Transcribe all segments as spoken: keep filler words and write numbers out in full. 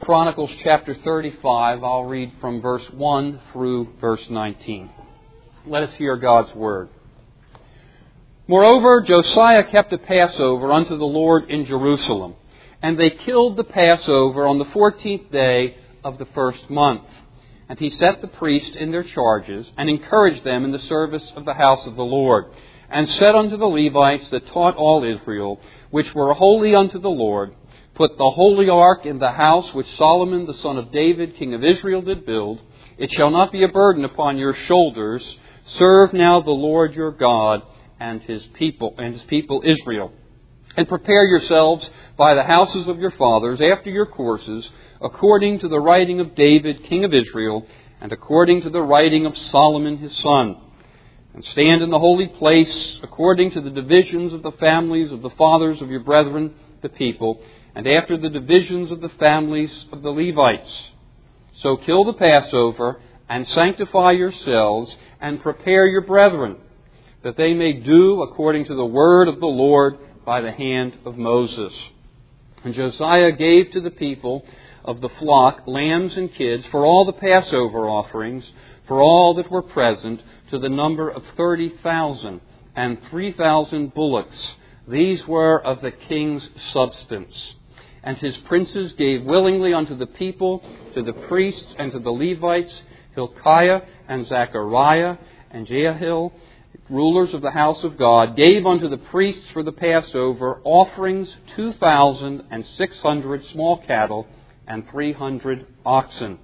Chronicles chapter thirty-five. I'll read from verse one through verse nineteen. Let us hear God's word. Moreover, Josiah kept a Passover unto the Lord in Jerusalem, and they killed the Passover on the fourteenth day of the first month. And he set the priests in their charges, and encouraged them in the service of the house of the Lord, and said unto the Levites that taught all Israel, which were holy unto the Lord, put the holy ark in the house which Solomon the son of David, king of Israel, did build. It shall not be a burden upon your shoulders. Serve now the Lord your God and his people, and his people Israel. And prepare yourselves by the houses of your fathers after your courses, according to the writing of David, king of Israel, and according to the writing of Solomon his son. And stand in the holy place, according to the divisions of the families of the fathers of your brethren, the people, and after the divisions of the families of the Levites. So kill the Passover, and sanctify yourselves, and prepare your brethren, that they may do according to the word of the Lord by the hand of Moses. And Josiah gave to the people of the flock lambs and kids for all the Passover offerings, for all that were present, to the number of thirty thousand, and three thousand bullocks. These were of the king's substance. And his princes gave willingly unto the people, to the priests and to the Levites, Hilkiah and Zechariah and Jehiel, rulers of the house of God, gave unto the priests for the Passover offerings two thousand and six hundred small cattle and three hundred oxen.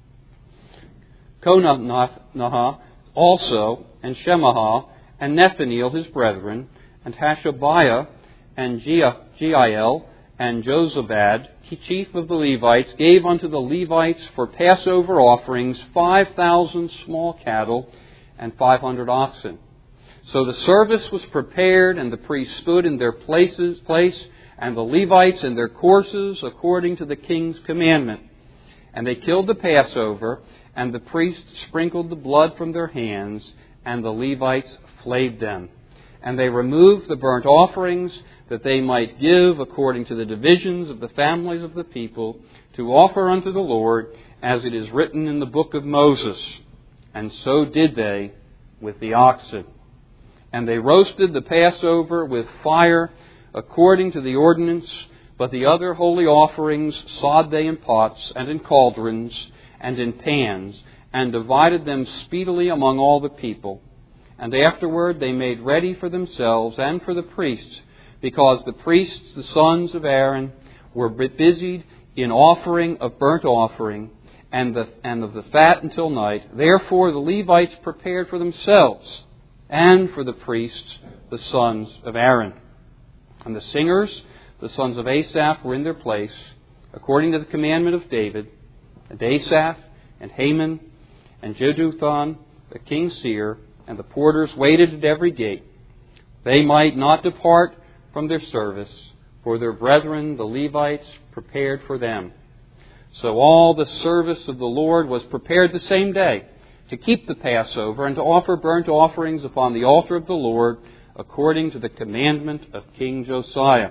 Conaniah also, and Shemaiah, and Nethaneel his brethren, and Hashabiah, and Jeiel, and Jozabad, chief of the Levites, gave unto the Levites for Passover offerings five thousand small cattle and five hundred oxen. So the service was prepared, and the priests stood in their places, place, and the Levites in their courses, according to the king's commandment. And they killed the Passover, and the priests sprinkled the blood from their hands, and the Levites flayed them. And they removed the burnt offerings, that they might give according to the divisions of the families of the people, to offer unto the Lord, as it is written in the book of Moses. And so did they with the oxen. And they roasted the Passover with fire, according to the ordinance, but the other holy offerings sawed they in pots, and in cauldrons, and in pans, and divided them speedily among all the people. And afterward they made ready for themselves and for the priests, because the priests, the sons of Aaron, were busied in offering of burnt offering, and, the, and of the fat until night. Therefore the Levites prepared for themselves, and for the priests, the sons of Aaron. And the singers, the sons of Asaph, were in their place, according to the commandment of David, and Asaph, and Haman, and Jeduthun, the king's seer, and the porters waited at every gate. They might not depart from their service, for their brethren, the Levites, prepared for them. So all the service of the Lord was prepared the same day, to keep the Passover, and to offer burnt offerings upon the altar of the Lord, according to the commandment of King Josiah.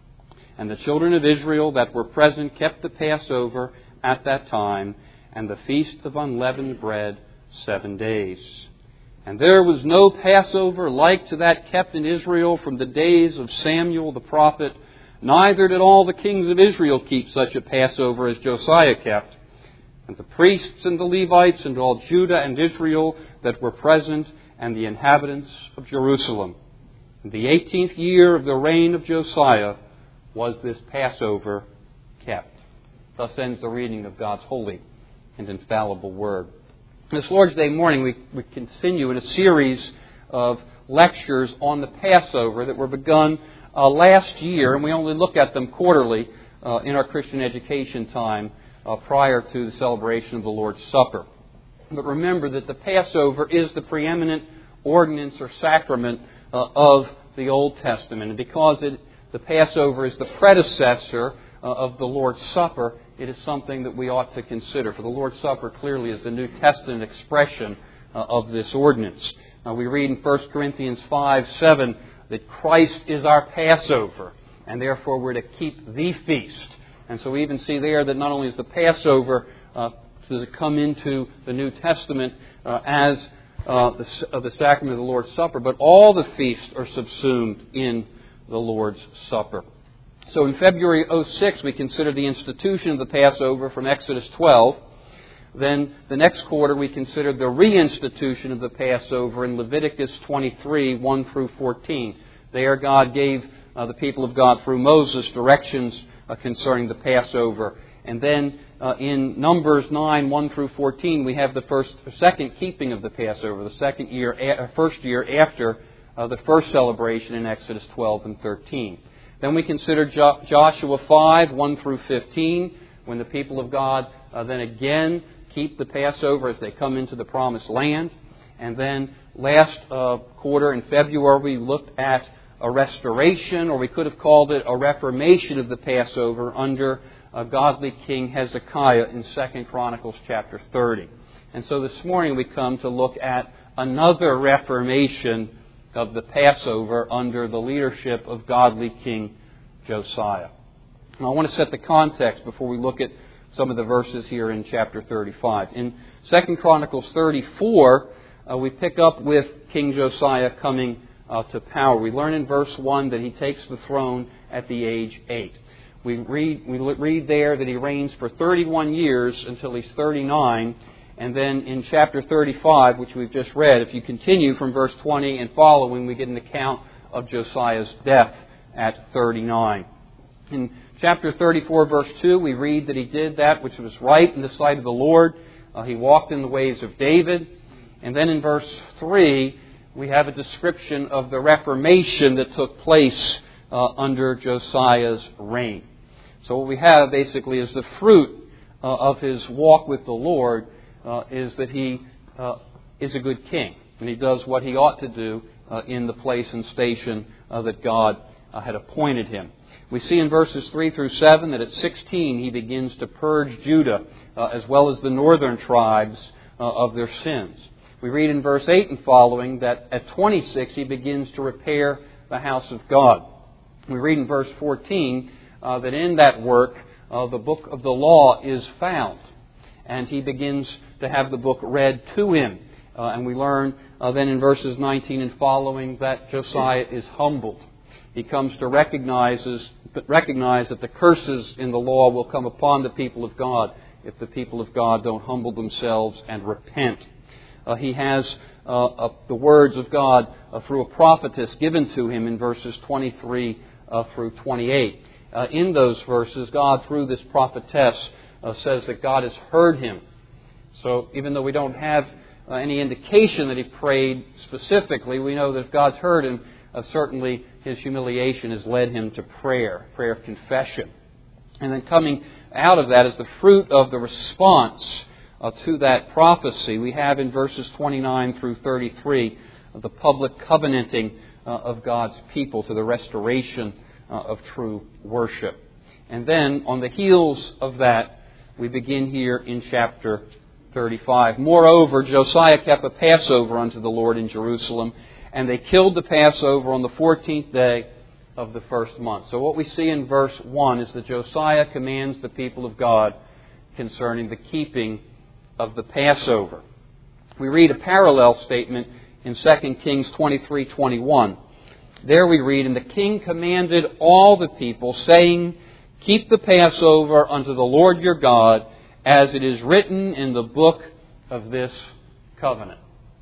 And the children of Israel that were present kept the Passover at that time, and the feast of unleavened bread seven days. And there was no Passover like to that kept in Israel from the days of Samuel the prophet, neither did all the kings of Israel keep such a Passover as Josiah kept. And the priests and the Levites and all Judah and Israel that were present, and the inhabitants of Jerusalem. In the eighteenth year of the reign of Josiah was this Passover kept. Thus ends the reading of God's holy and infallible word. This Lord's Day morning we, we continue in a series of lectures on the Passover that were begun uh, last year, and we only look at them quarterly uh, in our Christian education time uh, prior to the celebration of the Lord's Supper. But remember that the Passover is the preeminent ordinance or sacrament uh, of the Old Testament, and because it, the Passover is the predecessor uh, of the Lord's Supper, it is something that we ought to consider. For the Lord's Supper clearly is the New Testament expression uh, of this ordinance. Uh, we read in First Corinthians five seven that Christ is our Passover, and therefore we're to keep the feast And so we even see there that not only is the Passover, uh, does it come into the New Testament uh, as uh, the, uh, the sacrament of the Lord's Supper, but all the feasts are subsumed in the Lord's Supper. So in February oh six, we considered the institution of the Passover from Exodus twelve. Then the next quarter, we considered the reinstitution of the Passover in Leviticus twenty-three, one through fourteen. There God gave uh, the people of God through Moses directions uh, concerning the Passover. And then uh, in Numbers nine, one through fourteen, we have the first, second keeping of the Passover, the second year, uh, first year after uh, the first celebration in Exodus twelve and thirteen. Then we considered jo- Joshua five, one through fifteen, when the people of God uh, then again keep the Passover as they come into the Promised Land. And then last uh, quarter in February, we looked at a restoration, or we could have called it a reformation of the Passover under a godly King Hezekiah in Second Chronicles chapter thirty. And so this morning we come to look at another reformation of the Passover under the leadership of godly King Josiah. Now I want to set the context before we look at some of the verses here in chapter thirty-five. In Second Chronicles thirty-four, uh, we pick up with King Josiah coming uh, to power. We learn in verse one that he takes the throne at the age eight. We read, we read there that he reigns for thirty-one years until he's thirty-nine. And then in chapter thirty-five, which we've just read, if you continue from verse twenty and following, we get an account of Josiah's death at thirty-nine. In chapter thirty-four, verse two, we read that he did that which was right in the sight of the Lord. Uh, he walked in the ways of David. And then in verse three, we have a description of the reformation that took place uh, under Josiah's reign. So what we have basically is the fruit uh, of his walk with the Lord uh, is that he uh, is a good king. And he does what he ought to do uh, in the place and station uh, that God uh, had appointed him. We see in verses three through seven that at sixteen he begins to purge Judah uh, as well as the northern tribes uh, of their sins. We read in verse eight and following that at twenty-six he begins to repair the house of God. We read in verse fourteen uh, that in that work uh, the book of the law is found. And he begins to have the book read to him. Uh, and we learn uh, then in verses nineteen and following that Josiah is humbled. He comes to recognizes, recognize that the curses in the law will come upon the people of God if the people of God don't humble themselves and repent. Uh, he has uh, uh, the words of God uh, through a prophetess given to him in verses twenty-three uh, through twenty-eight. Uh, in those verses, God, through this prophetess, uh, says that God has heard him. So even though we don't have uh, any indication that he prayed specifically, we know that if God's heard him, uh, certainly his humiliation has led him to prayer, prayer of confession. And then coming out of that is the fruit of the response uh, to that prophecy. We have in verses twenty-nine through thirty-three uh, the public covenanting uh, of God's people to the restoration uh, of true worship. And then on the heels of that, we begin here in chapter thirty-five. Moreover, Josiah kept a Passover unto the Lord in Jerusalem, and they killed the Passover on the fourteenth day of the first month. So what we see in verse one is that Josiah commands the people of God concerning the keeping of the Passover. We read a parallel statement in Second Kings twenty-three twenty-one. There we read, "And the king commanded all the people, saying, Keep the Passover unto the Lord your God, as it is written in the book of this covenant."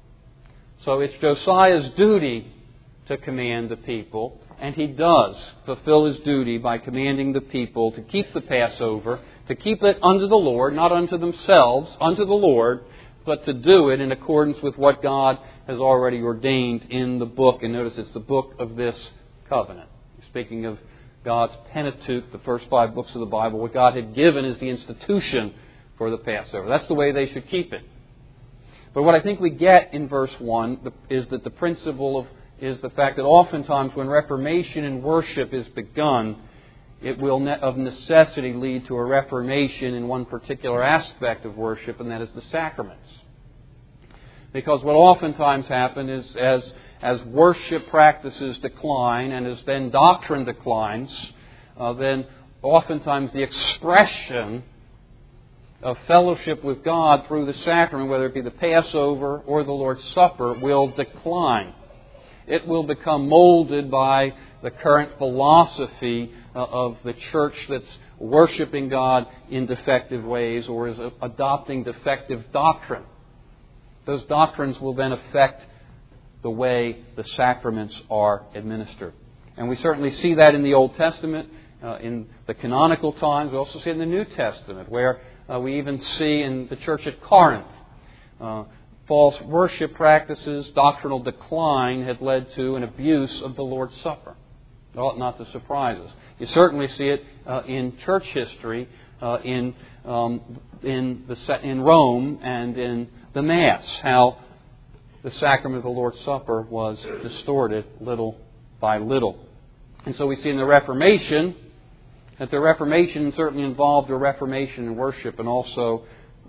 So it's Josiah's duty to command the people, and he does fulfill his duty by commanding the people to keep the Passover, to keep it unto the Lord, not unto themselves, unto the Lord, but to do it in accordance with what God has already ordained in the book. And notice it's the book of this covenant. Speaking of God's Pentateuch, the first five books of the Bible, what God had given is the institution for the Passover. That's the way they should keep it. But what I think we get in verse one is that the principle of is the fact that oftentimes when reformation in worship is begun, it will of necessity lead to a reformation in one particular aspect of worship, and that is the sacraments. Because what oftentimes happens is as, as worship practices decline and as then doctrine declines, uh, then oftentimes the expression of fellowship with God through the sacrament, whether it be the Passover or the Lord's Supper, will decline. It will become molded by the current philosophy of the church that's worshiping God in defective ways or is adopting defective doctrine. Those doctrines will then affect the way the sacraments are administered. And we certainly see that in the Old Testament, uh, in the canonical times. We also see it in the New Testament, where uh, we even see in the church at Corinth, uh, false worship practices, doctrinal decline had led to an abuse of the Lord's Supper. It ought not to surprise us. You certainly see it uh, in church history, uh, in um, in the in Rome and in the Mass, how the sacrament of the Lord's Supper was distorted little by little. And so we see in the Reformation that the Reformation certainly involved a reformation in worship, and also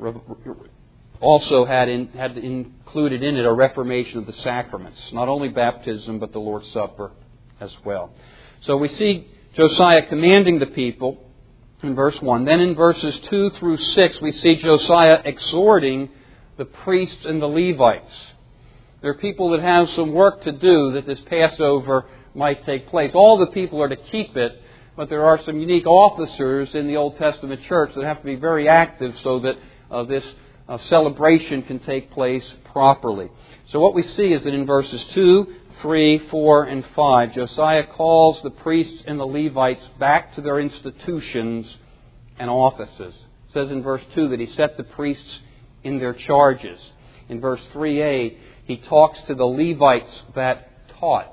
also had in, had included in it a reformation of the sacraments, not only baptism but the Lord's Supper as well. So we see Josiah commanding the people in verse one. Then in verses two through six we see Josiah exhorting the priests and the Levites. There are people that have some work to do that this Passover might take place. All the people are to keep it, but there are some unique officers in the Old Testament church that have to be very active so that uh, this uh, celebration can take place properly. So what we see is that in verses two, three, four, and five, Josiah calls the priests and the Levites back to their institutions and offices. It says in verse two that he set the priests in their charges. In verse three a, he talks to the Levites that taught.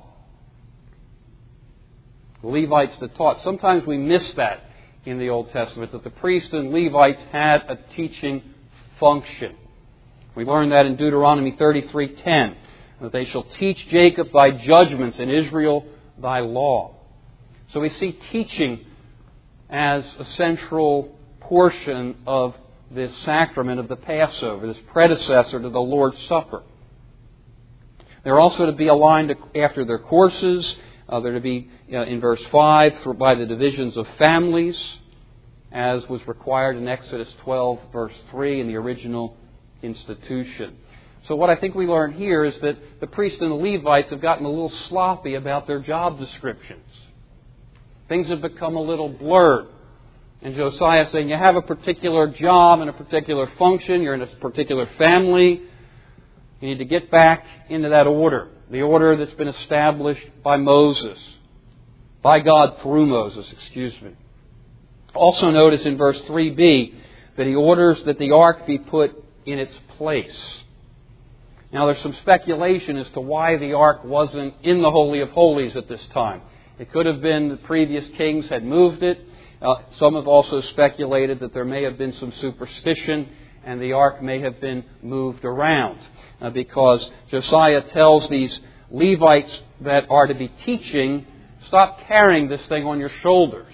The Levites that taught. Sometimes we miss that in the Old Testament, that the priests and Levites had a teaching function. We learn that in Deuteronomy thirty-three ten, that they shall teach Jacob thy judgments and Israel thy law. So we see teaching as a central portion of this sacrament of the Passover, this predecessor to the Lord's Supper. They're also to be aligned after their courses. Uh, they're to be, you know, in verse five, by the divisions of families, as was required in Exodus twelve, verse three, in the original institution. So what I think we learn here is that the priests and the Levites have gotten a little sloppy about their job descriptions. Things have become a little blurred. And Josiah is saying, you have a particular job and a particular function, you're in a particular family, you need to get back into that order. The order that's been established by Moses. By God through Moses, excuse me. Also notice in verse three b that he orders that the ark be put in its place. Now there's some speculation as to why the ark wasn't in the Holy of Holies at this time. It could have been the previous kings had moved it. Uh, some have also speculated that there may have been some superstition and the ark may have been moved around. Uh, because Josiah tells these Levites that are to be teaching, stop carrying this thing on your shoulders.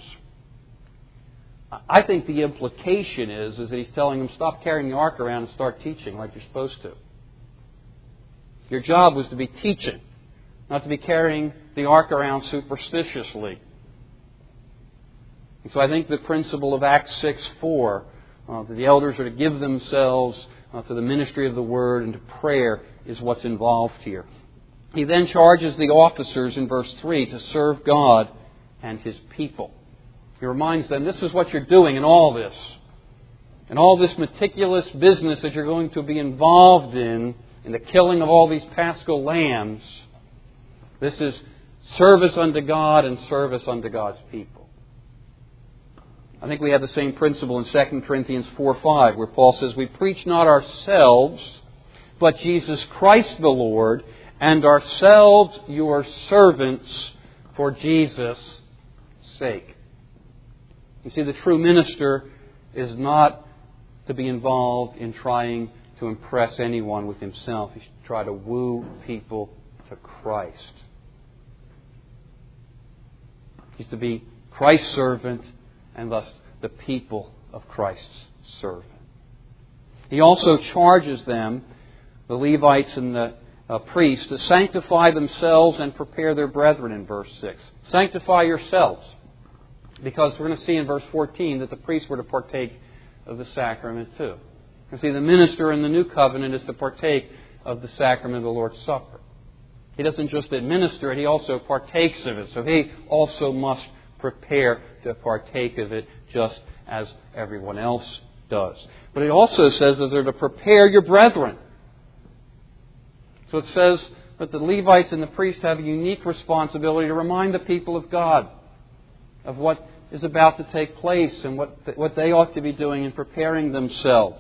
I think the implication is, is that he's telling them, stop carrying the ark around and start teaching like you're supposed to. Your job was to be teaching, not to be carrying the ark around superstitiously. And so I think the principle of Acts six four, uh, that the elders are to give themselves uh, to the ministry of the Word and to prayer, is what's involved here. He then charges the officers in verse three to serve God and His people. He reminds them, this is what you're doing in all this. In all this meticulous business that you're going to be involved in, in the killing of all these Paschal lambs, this is service unto God and service unto God's people. I think we have the same principle in Second Corinthians four five, where Paul says, we preach not ourselves, but Jesus Christ the Lord, and ourselves your servants for Jesus' sake. You see, the true minister is not to be involved in trying to impress anyone with himself. He should try to woo people to Christ. He's to be Christ's servant and thus the people of Christ's servant. He also charges them, the Levites and the uh, priests, to sanctify themselves and prepare their brethren in verse six. Sanctify yourselves. Because we're going to see in verse fourteen that the priests were to partake of the sacrament too. You see, the minister in the new covenant is to partake of the sacrament of the Lord's Supper. He doesn't just administer it, he also partakes of it. So he also must prepare to partake of it just as everyone else does. But it also says that they're to prepare your brethren. So it says that the Levites and the priests have a unique responsibility to remind the people of God of what is about to take place and what, what they ought to be doing in preparing themselves.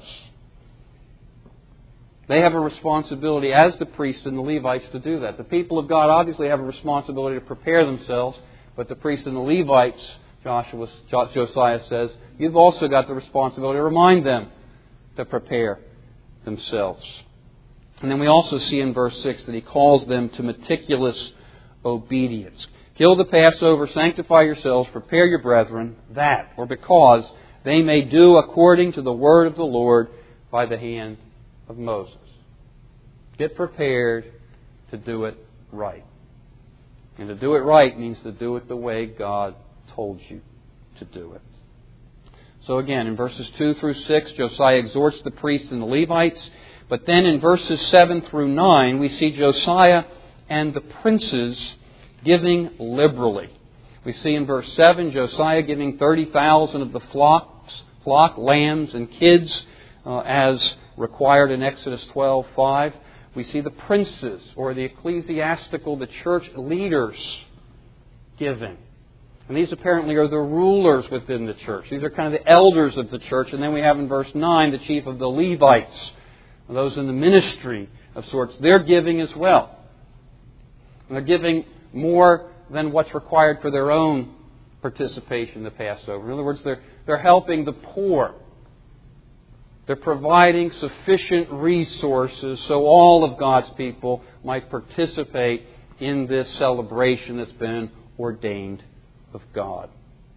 They have a responsibility as the priests and the Levites to do that. The people of God obviously have a responsibility to prepare themselves, but the priests and the Levites, Joshua, Josiah says, you've also got the responsibility to remind them to prepare themselves. And then we also see in verse six that he calls them to meticulous obedience. Kill the Passover, sanctify yourselves, prepare your brethren, that, or because they may do according to the word of the Lord by the hand of Moses. Get prepared to do it right. And to do it right means to do it the way God told you to do it. So again, in verses two through six, Josiah exhorts the priests and the Levites. But then in verses seven through nine, we see Josiah and the princes giving liberally. We see in verse seven, Josiah giving thirty thousand of the flocks, flock, lambs, and kids uh, as required in Exodus twelve five. We see the princes, or the ecclesiastical, the church leaders, giving. And these apparently are the rulers within the church. These are kind of the elders of the church. And then we have in verse nine the chief of the Levites, those in the ministry of sorts. They're giving as well. And they're giving more than what's required for their own participation in the Passover. In other words, they're, they're helping the poor. They're providing sufficient resources so all of God's people might participate in this celebration that's been ordained of God.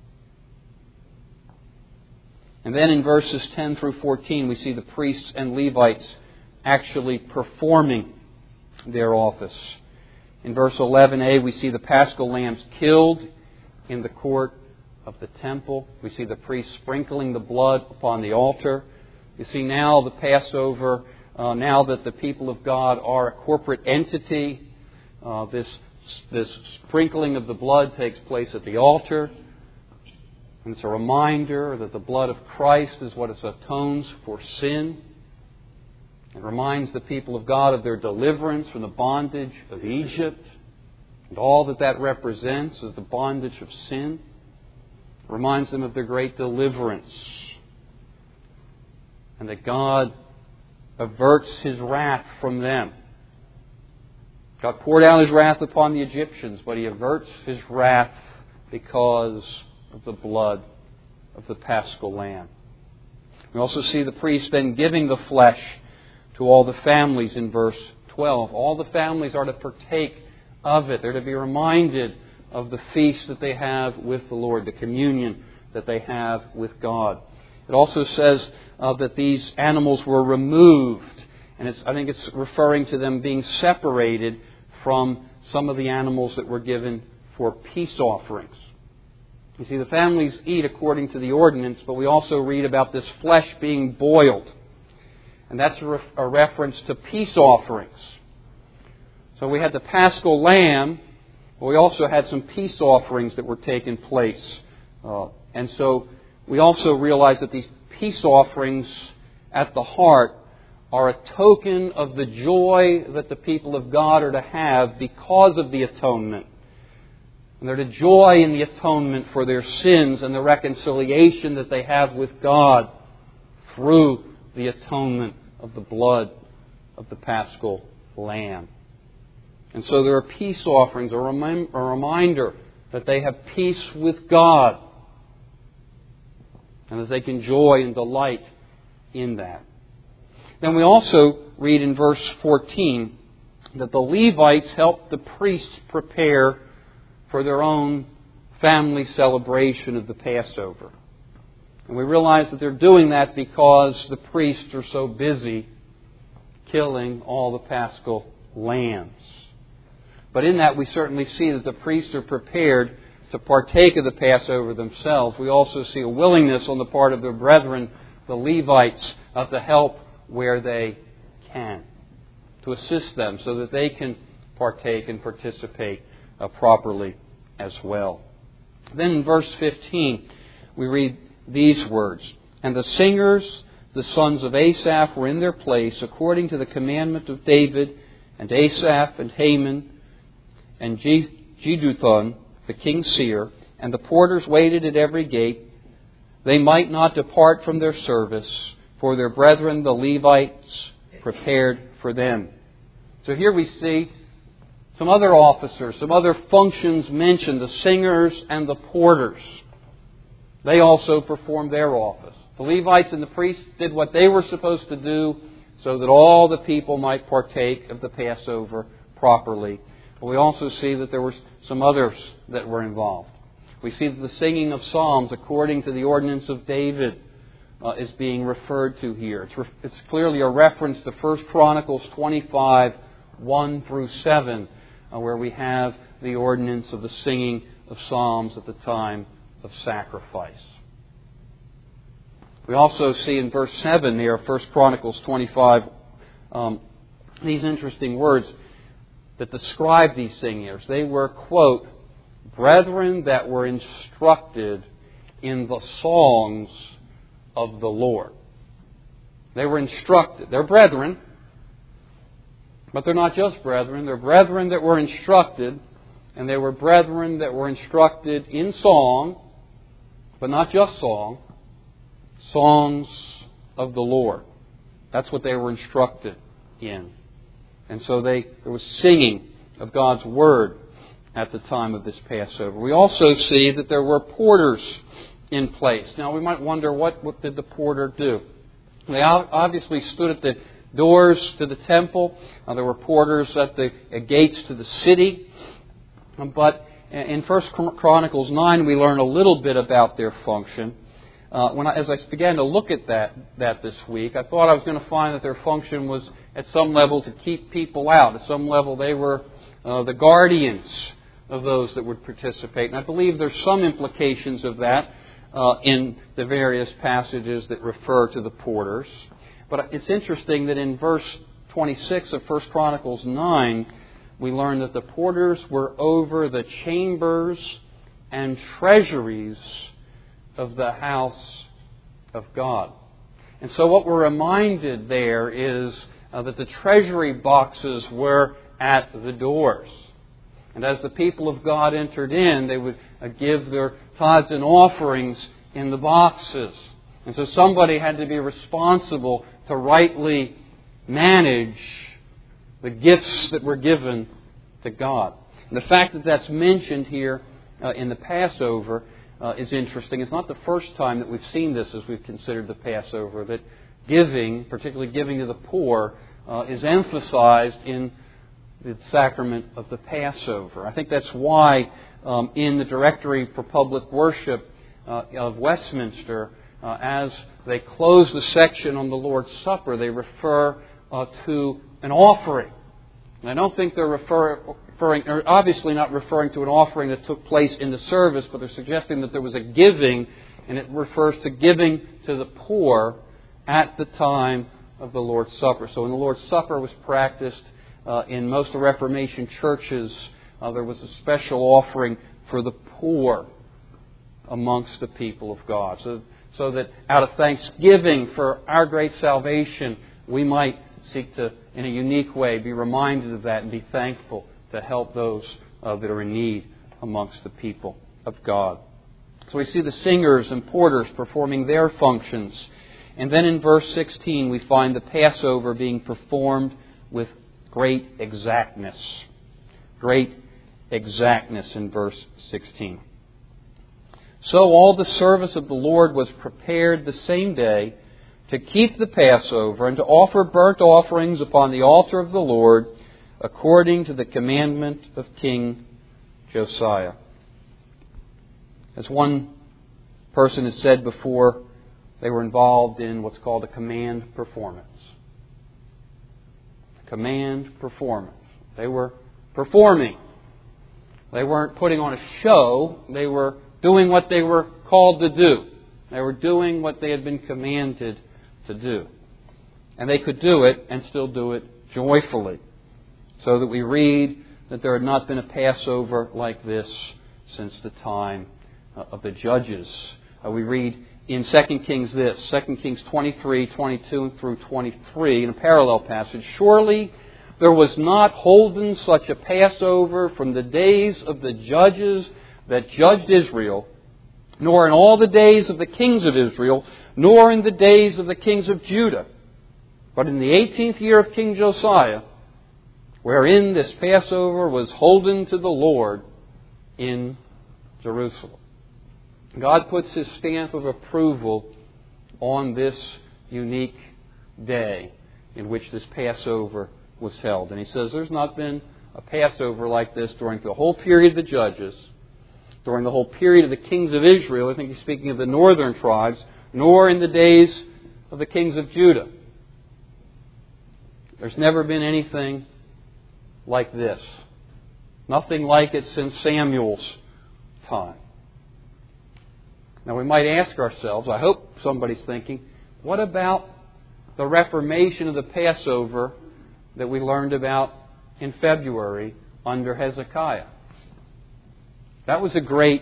And then in verses ten through fourteen, we see the priests and Levites actually performing their office. In verse eleven a, we see the paschal lambs killed in the court of the temple. We see the priests sprinkling the blood upon the altar. You see now the Passover, uh, now that the people of God are a corporate entity, uh, this, this sprinkling of the blood takes place at the altar. And it's a reminder that the blood of Christ is what atones for sin. It reminds the people of God of their deliverance from the bondage of Egypt. And all that that represents is the bondage of sin. It reminds them of their great deliverance. And that God averts His wrath from them. God poured out His wrath upon the Egyptians, but He averts His wrath because of the blood of the Paschal Lamb. We also see the priest then giving the flesh to all the families in verse twelve. All the families are to partake of it. They're to be reminded of the feast that they have with the Lord, the communion that they have with God. It also says uh, that these animals were removed. And it's, I think it's referring to them being separated from some of the animals that were given for peace offerings. You see, the families eat according to the ordinance, but we also read about this flesh being boiled. And that's a, ref- a reference to peace offerings. So we had the Paschal Lamb, but we also had some peace offerings that were taking place. Uh, and so we also realize that these peace offerings at the heart are a token of the joy that the people of God are to have because of the atonement. And they're to joy in the atonement for their sins and the reconciliation that they have with God through the atonement of the blood of the Paschal Lamb. And so there are peace offerings, a, rem- a reminder that they have peace with God and that they can joy and delight in that. Then we also read in verse fourteen that the Levites helped the priests prepare for their own family celebration of the Passover. And we realize that they're doing that because the priests are so busy killing all the Paschal lambs. But in that we certainly see that the priests are prepared to partake of the Passover themselves, we also see a willingness on the part of their brethren, the Levites, uh, to help where they can, to assist them so that they can partake and participate uh, properly as well. Then in verse fifteen, we read these words, "And the singers, the sons of Asaph, were in their place according to the commandment of David, and Asaph and Heman and Jeduthun, the king's seer, and the porters waited at every gate. They might not depart from their service, for their brethren the Levites prepared for them." So here we see some other officers, some other functions mentioned, the singers and the porters. They also performed their office. The Levites and the priests did what they were supposed to do so that all the people might partake of the Passover properly. But we also see that there were some others that were involved. We see that the singing of psalms according to the ordinance of David uh, is being referred to here. It's, re- it's clearly a reference to First Chronicles twenty-five, one through seven, uh, where we have the ordinance of the singing of psalms at the time of sacrifice. We also see in verse seven there, First Chronicles twenty-five, um, these interesting words that describe these singers. They were, quote, "brethren that were instructed in the songs of the Lord." They were instructed. They're brethren, but they're not just brethren. They're brethren that were instructed, and they were brethren that were instructed in song, but not just song, songs of the Lord. That's what they were instructed in. And so they there was singing of God's Word at the time of this Passover. We also see that there were porters in place. Now we might wonder, what, what did the porter do? They obviously stood at the doors to the temple. Uh, there were porters at the uh, gates to the city. But in First Chronicles nine, we learn a little bit about their function. Uh, when I, as I began to look at that, that this week, I thought I was going to find that their function was at some level to keep people out. At some level, they were uh, the guardians of those that would participate. And I believe there's some implications of that uh, in the various passages that refer to the porters. But it's interesting that in verse twenty-six of First Chronicles nine, we learn that the porters were over the chambers and treasuries of the house of God. And so what we're reminded there is uh, that the treasury boxes were at the doors. And as the people of God entered in, they would uh, give their tithes and offerings in the boxes. And so somebody had to be responsible to rightly manage the gifts that were given to God. And the fact that that's mentioned here uh, in the Passover uh, is interesting. It's not the first time that we've seen this as we've considered the Passover, that giving, particularly giving to the poor, uh, is emphasized in the sacrament of the Passover. I think that's why um, in the Directory for Public Worship uh, of Westminster, uh, as they close the section on the Lord's Supper, they refer uh, to an offering. And I don't think they're refer, referring, or obviously not referring to an offering that took place in the service, but they're suggesting that there was a giving, and it refers to giving to the poor at the time of the Lord's Supper. So when the Lord's Supper was practiced uh, in most of Reformation churches, uh, there was a special offering for the poor amongst the people of God. So, so that out of thanksgiving for our great salvation, we might seek to, in a unique way, be reminded of that and be thankful to help those uh, that are in need amongst the people of God. So we see the singers and porters performing their functions. And then in verse sixteen, we find the Passover being performed with great exactness. Great exactness in verse sixteen. So all the service of the Lord was prepared the same day to keep the Passover and to offer burnt offerings upon the altar of the Lord according to the commandment of King Josiah. As one person has said before, they were involved in what's called a command performance. Command performance. They were performing They weren't putting on a show. They were doing what they were called to do. They were doing what they had been commanded to do. And they could do it and still do it joyfully. So that we read that there had not been a Passover like this since the time of the judges. Uh, we read in Second Kings this, Second Kings twenty-three, twenty-two through twenty-three, in a parallel passage. Surely there was not holden such a Passover from the days of the judges that judged Israel, nor in all the days of the kings of Israel, nor in the days of the kings of Judah. But in the eighteenth year of King Josiah, wherein this Passover was holden to the Lord in Jerusalem. God puts His stamp of approval on this unique day in which this Passover was held. And He says there's not been a Passover like this during the whole period of the judges, during the whole period of the kings of Israel. I think He's speaking of the northern tribes, nor in the days of the kings of Judah. There's never been anything like this. Nothing like it since Samuel's time. Now we might ask ourselves, I hope somebody's thinking, what about the reformation of the Passover that we learned about in February under Hezekiah? That was a great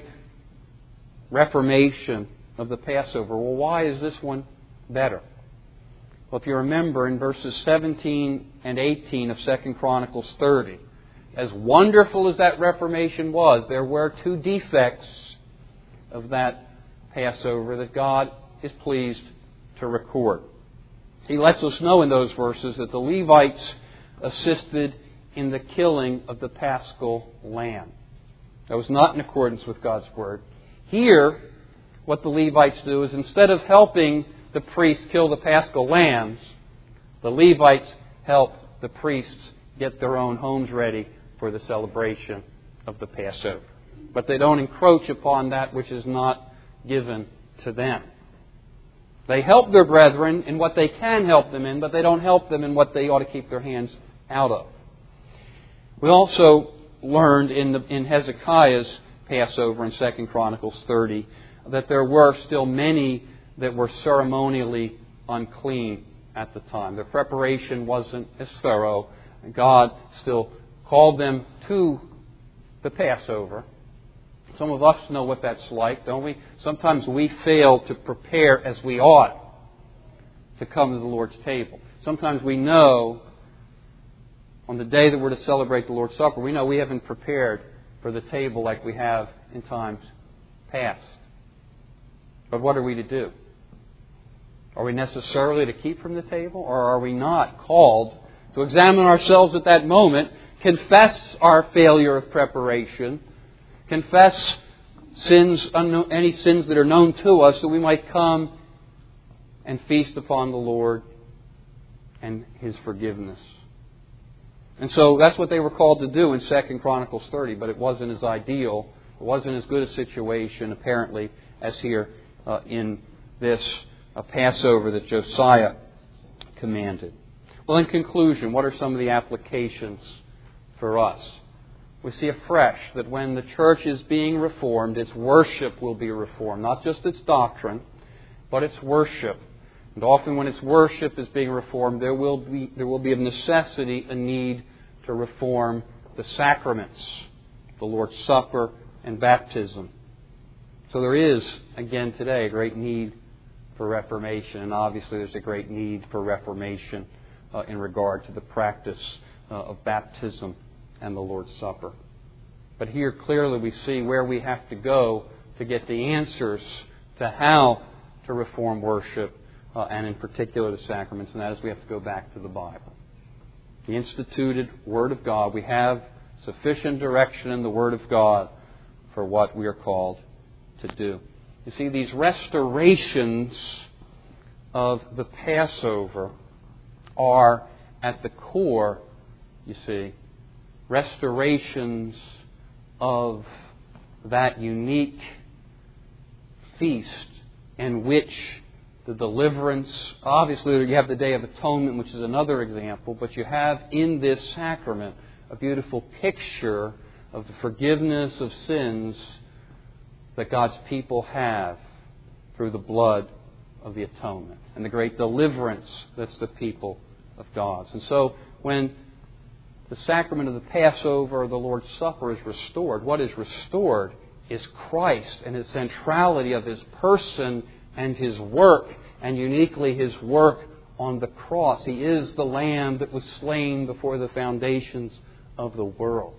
reformation of the Passover. Well, why is this one better? Well, if you remember in verses seventeen and eighteen of Second Chronicles thirty, as wonderful as that reformation was, there were two defects of that Passover that God is pleased to record. He lets us know in those verses that the Levites assisted in the killing of the Paschal lamb. That was not in accordance with God's Word. Here, what the Levites do is instead of helping the priests kill the Paschal lambs, the Levites help the priests get their own homes ready for the celebration of the Passover. But they don't encroach upon that which is not given to them. They help their brethren in what they can help them in, but they don't help them in what they ought to keep their hands out of. We also learned in, the, in Hezekiah's Passover in Second Chronicles thirty that there were still many that were ceremonially unclean at the time. Their preparation wasn't as thorough. God still called them to the Passover. Some of us know what that's like, don't we? Sometimes we fail to prepare as we ought to come to the Lord's table. Sometimes we know on the day that we're to celebrate the Lord's Supper, we know we haven't prepared for the table like we have in times past. But what are we to do? Are we necessarily to keep from the table, or are we not called to examine ourselves at that moment, confess our failure of preparation, confess sins, any sins that are known to us, that we might come and feast upon the Lord and His forgiveness? And so that's what they were called to do in Second Chronicles thirty, but it wasn't as ideal, it wasn't as good a situation, apparently, as here uh, in this uh, Passover that Josiah commanded. Well, in conclusion, what are some of the applications for us? We see afresh that when the church is being reformed, its worship will be reformed. Not just its doctrine, but its worship. And often when its worship is being reformed, there will be, there will be of necessity a need to reform the sacraments, the Lord's Supper and baptism. So there is, again today, a great need for reformation. And obviously there's a great need for reformation uh, in regard to the practice uh, of baptism and the Lord's Supper. But here clearly we see where we have to go to get the answers to how to reform worship, uh, and in particular the sacraments, and that is we have to go back to the Bible. The instituted Word of God. We have sufficient direction in the Word of God for what we are called to do. You see, these restorations of the Passover are at the core, you see, restorations of that unique feast in which the deliverance, obviously you have the Day of Atonement, which is another example, but you have in this sacrament a beautiful picture of the forgiveness of sins that God's people have through the blood of the atonement, and the great deliverance that's the people of God's. And so when the sacrament of the Passover or the Lord's Supper is restored, what is restored is Christ and His centrality of His person and His work, and uniquely His work on the cross. He is the Lamb that was slain before the foundations of the world.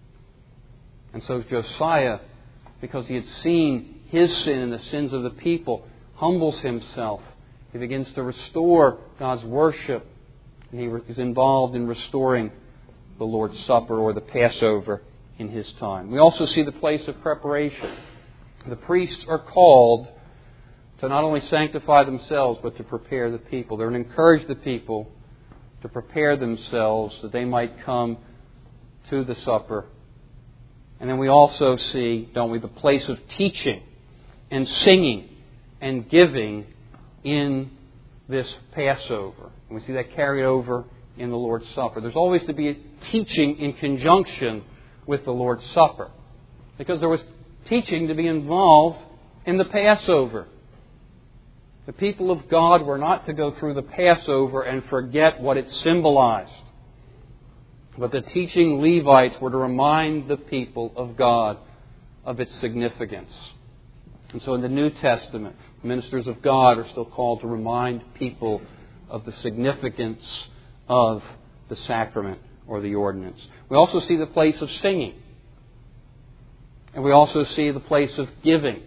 And so Josiah, because he had seen his sin and the sins of the people, humbles himself. He begins to restore God's worship, and he is involved in restoring the Lord's Supper or the Passover in his time. We also see the place of preparation. The priests are called to not only sanctify themselves, but to prepare the people. They're to encourage the people to prepare themselves that they might come to the supper. And then we also see, don't we, the place of teaching and singing and giving in this Passover. And we see that carried over in the Lord's Supper. There's always to be a teaching in conjunction with the Lord's Supper, because there was teaching to be involved in the Passover. The people of God were not to go through the Passover and forget what it symbolized. But the teaching Levites were to remind the people of God of its significance. And so in the New Testament, ministers of God are still called to remind people of the significance of the sacrament or the ordinance. We also see the place of singing. And we also see the place of giving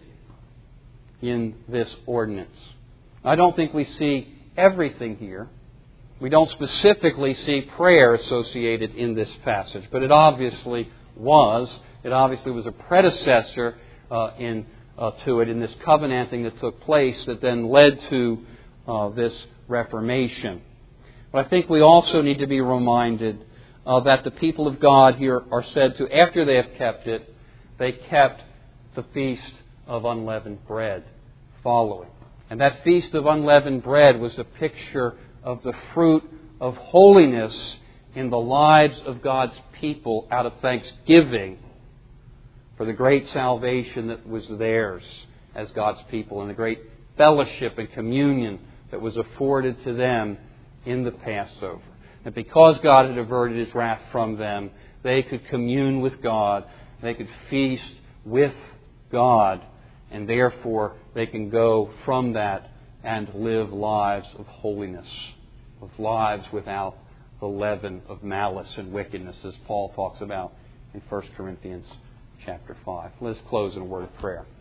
in this ordinance. I don't think we see everything here. We don't specifically see prayer associated in this passage, but it obviously was. It obviously was a predecessor uh, in uh, to it in this covenanting that took place that then led to uh, this Reformation. But I think we also need to be reminded uh, that the people of God here are said to, after they have kept it, they kept the Feast of Unleavened Bread following. And that Feast of Unleavened Bread was a picture of the fruit of holiness in the lives of God's people out of thanksgiving for the great salvation that was theirs as God's people and the great fellowship and communion that was afforded to them in the Passover. And because God had averted His wrath from them, they could commune with God, they could feast with God, and therefore they can go from that and live lives of holiness, of lives without the leaven of malice and wickedness, as Paul talks about in First Corinthians chapter five. Let's close in a word of prayer.